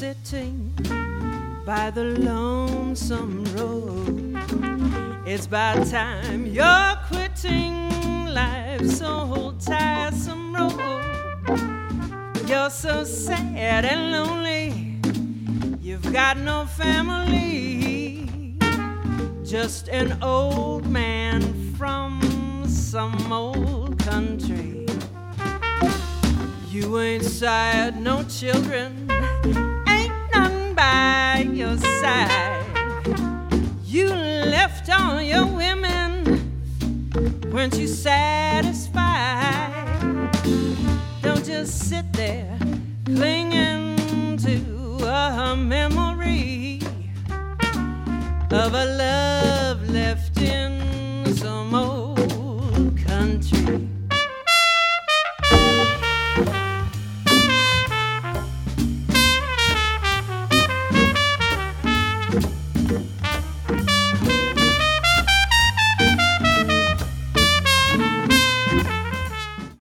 sitting by the lonesome road. It's about time you're quitting life's old tiresome road. You're so sad and lonely, you've got no family, just an old man from some old country. You ain't sired no children, ain't none by your side. You left all your women, weren't you satisfied? Don't just sit there clinging to a memory of a love